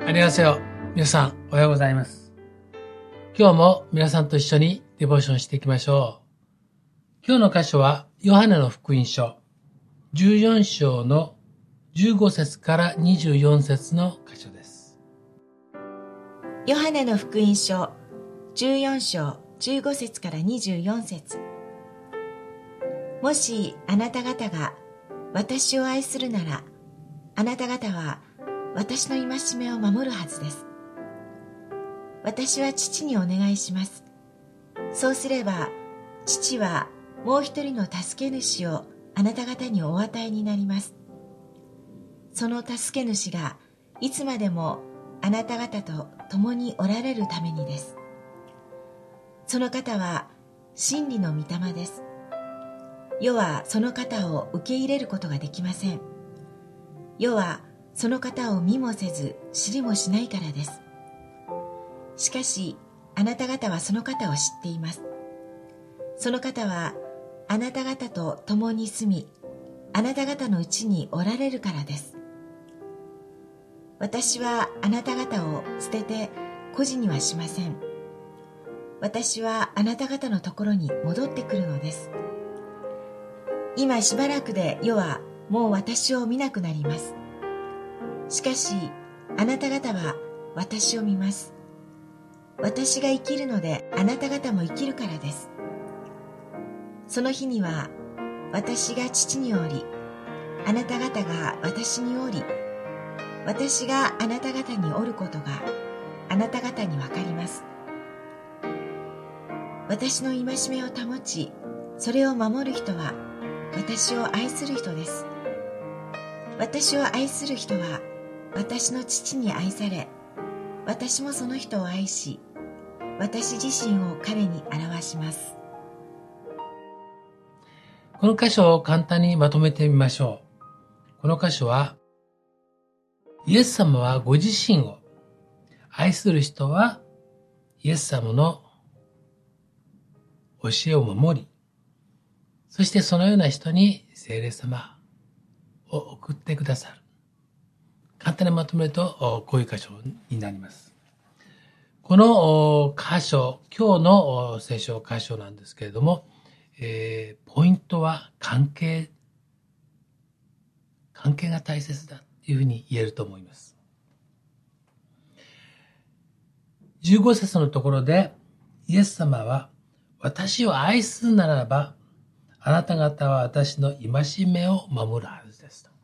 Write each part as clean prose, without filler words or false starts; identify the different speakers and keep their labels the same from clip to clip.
Speaker 1: ありがとう。皆さん、おはようございます。今日も皆さんと一緒にデボーションしていきましょう。今日の箇所は、ヨハネの福音書、14章の15節から24節の箇所です。
Speaker 2: ヨハネの福音書、14章15節から24節。もしあなた方が私を愛するなら、あなた方は私の戒めを守るはずです。私は父にお願いします。そうすれば、父はもう一人の助け主をあなた方にお与えになります。その助け主がいつまでもあなた方と共におられるためにです。その方は真理の御霊です。世はその方を受け入れることができません。世はその方を見もせず知りもしないからです。しかしあなた方はその方を知っています。その方はあなた方と共に住み、あなた方のうちにおられるからです。私はあなた方を捨てて孤児にはしません。私はあなた方のところに戻ってくるのです。今しばらくで世はもう私を見なくなります。しかしあなた方は私を見ます。私が生きるのであなた方も生きるからです。その日には私が父におり、あなた方が私におり、私があなた方におることがあなた方にわかります。私の戒めを保ち、それを守る人は私を愛する人です。私を愛する人は私の父に愛され、私もその人を愛し、私自身を彼に表します。
Speaker 1: この箇所を簡単にまとめてみましょう。この箇所は、イエス様はご自身を愛する人はイエス様の教えを守り、そしてそのような人に聖霊様を送ってくださる。簡単にまとめるとこういう箇所になります。この箇所、今日の聖書箇所なんですけれども、ポイントは関係が大切だというふうに言えると思います。15節のところで、イエス様は、私を愛するならば、あなた方は私の戒めを守るはずですと。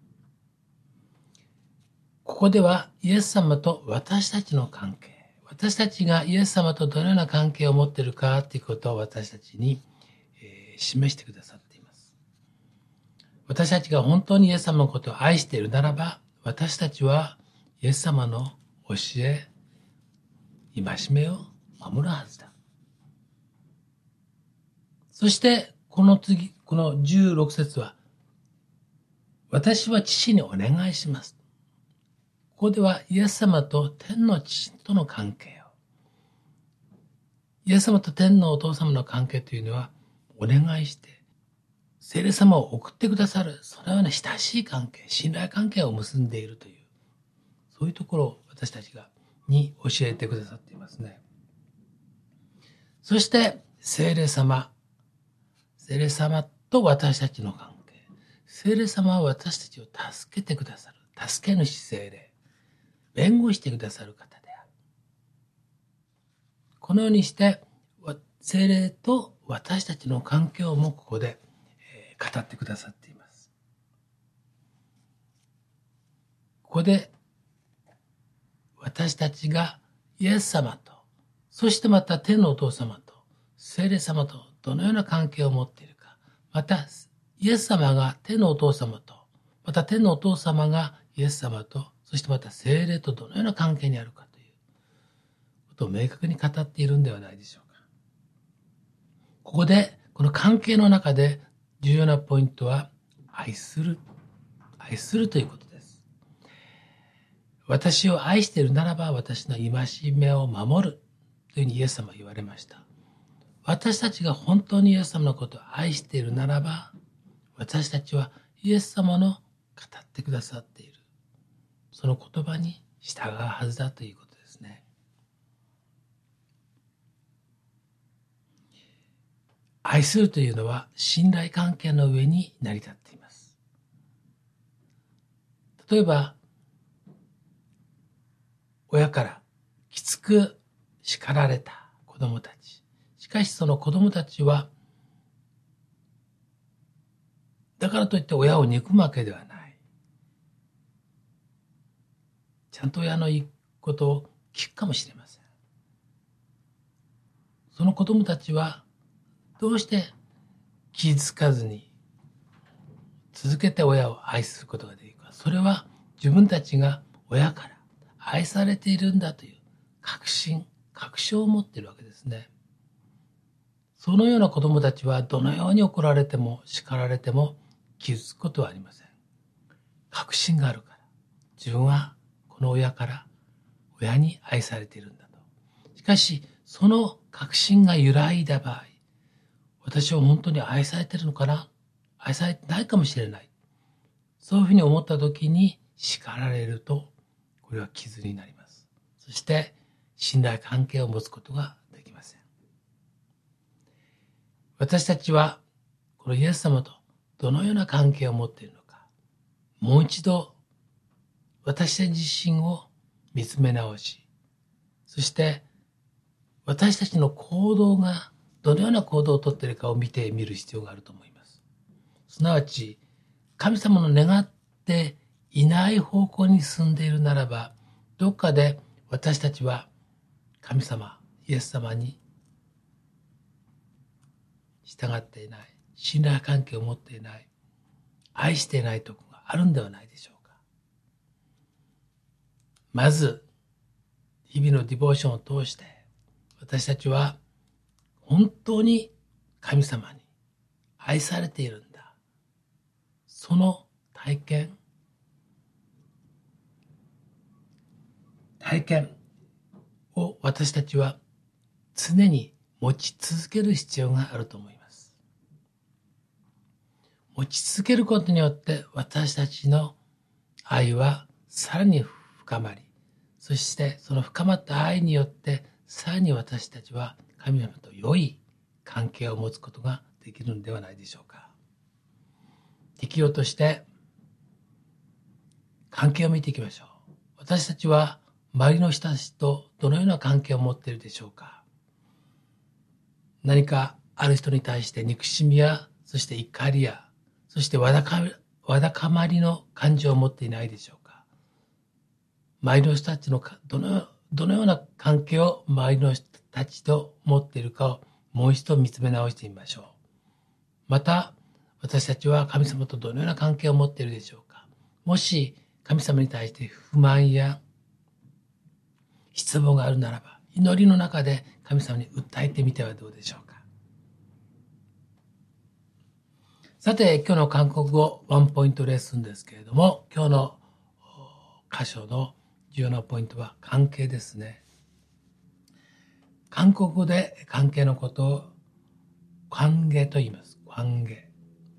Speaker 1: ここでは、イエス様と私たちの関係、私たちがイエス様とどのような関係を持っているかということを私たちに、示してくださっています。私たちが本当にイエス様のことを愛しているならば、私たちはイエス様の教え、戒めを守るはずだ。そして、この16節は、私は父にお願いします。ここではイエス様と天の父との関係を、イエス様と天のお父様の関係というのは、お願いして、聖霊様を送ってくださる、そのような親しい関係、信頼関係を結んでいるという、そういうところを私たちに教えてくださっていますね。そして、聖霊様と私たちの関係。聖霊様は私たちを助けてくださる。助け主聖霊。弁護してくださる方である。このようにして、聖霊と私たちの関係をもここで語ってくださっています。ここで私たちがイエス様と、そしてまた天のお父様と、聖霊様とどのような関係を持っているか、またイエス様が天のお父様と、また天のお父様がイエス様と、そしてまた聖霊とどのような関係にあるかということを明確に語っているんではないでしょうか。ここで、この関係の中で重要なポイントは、愛するということです。私を愛しているならば、私の戒めを守るというふうにイエス様は言われました。私たちが本当にイエス様のことを愛しているならば、私たちはイエス様の語ってくださっている、その言葉に従うはずだということですね。愛するというのは信頼関係の上に成り立っています。例えば、親からきつく叱られた子供たち。しかしその子供たちは、だからといって親を憎むわけではない。ちゃんと親の言うことを聞くかもしれません。その子供たちはどうして気づかずに続けて親を愛することができるか。それは自分たちが親から愛されているんだという確証を持っているわけですね。そのような子供たちはどのように怒られても叱られても傷つくことはありません。確信があるから。自分はこの親に愛されているんだと。しかし、その確信が揺らいだ場合、私は本当に愛されているのかな？愛されてないかもしれない。そういうふうに思ったときに叱られると、これは傷になります。そして、信頼関係を持つことができません。私たちは、このイエス様とどのような関係を持っているのか、もう一度、私たち自身を見つめ直し、そして、私たちの行動がどのような行動をとっているかを見てみる必要があると思います。すなわち、神様の願っていない方向に進んでいるならば、どっかで私たちは神様、イエス様に従っていない、信頼関係を持っていない、愛していないところがあるんではないでしょうか。まず、日々のディボーションを通して、私たちは本当に神様に愛されているんだ。その体験を私たちは常に持ち続ける必要があると思います。持ち続けることによって私たちの愛はさらに深まり、そしてその深まった愛によってさらに私たちは神様と良い関係を持つことができるのではないでしょうか。適用として関係を見ていきましょう。私たちは周りの人たちとどのような関係を持っているでしょうか。何かある人に対して憎しみや、そして怒りや、そしてわだかまりの感情を持っていないでしょうか。周りの人たちのどのような関係を周りの人たちと持っているかをもう一度見つめ直してみましょう。また、私たちは神様とどのような関係を持っているでしょうか。もし神様に対して不満や失望があるならば、祈りの中で神様に訴えてみてはどうでしょうか。さて、今日の韓国語ワンポイントレッスンですけれども、今日の箇所の重要なポイントは関係ですね。韓国語で関係のことを관계と言います。관계。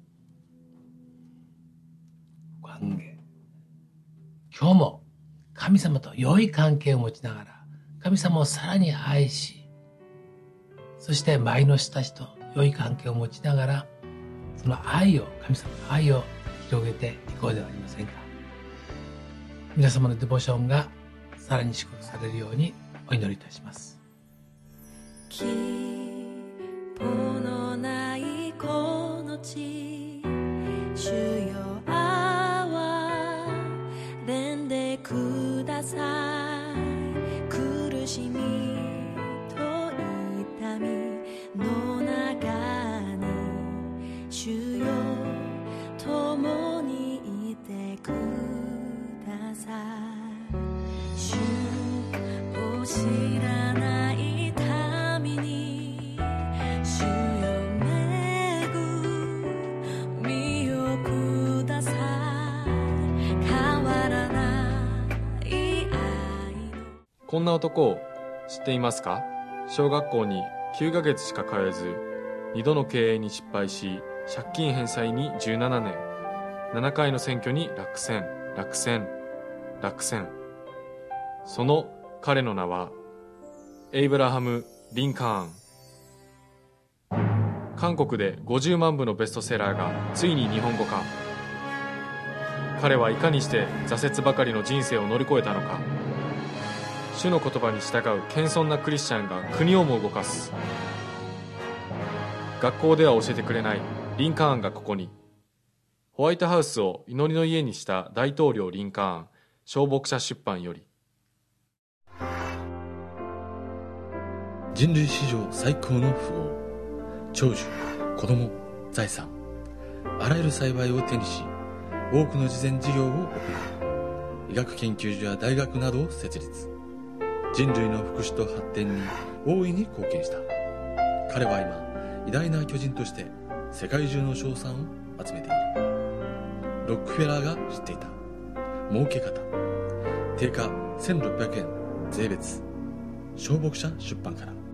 Speaker 1: 今日も神様と良い関係を持ちながら、神様をさらに愛し、そして周りの人たちと良い関係を持ちながら、その神様の愛を広げていこうではありませんか。皆様のデボーションがさらに祝福されるようにお祈りいたします。
Speaker 3: 希望のないこの地、主よ憐れんでください。苦しみと痛みの中に、主よ共にいてください。主を知らない民に、主よ恵みをください。変わらない愛の。
Speaker 4: こんな男を知っていますか？小学校に9ヶ月しか通えず、2度の経営に失敗し、借金返済に17年、7回の選挙に落選。 その彼の名はエイブラハム・リンカーン。韓国で50万部のベストセラーがついに日本語化。彼はいかにして挫折ばかりの人生を乗り越えたのか。主の言葉に従う謙遜なクリスチャンが国をも動かす。学校では教えてくれないリンカーンがここに。ホワイトハウスを祈りの家にした大統領リンカーン、小牧者出版より。
Speaker 5: 人類史上最高の富豪、長寿、子供、財産、あらゆる幸いを手にし、多くの慈善事業を行い、医学研究所や大学などを設立。人類の福祉と発展に大いに貢献した。彼は今、偉大な巨人として世界中の称賛を集めている。ロックフェラーが知っていた儲け方。定価1600円税別。小牧者出版から。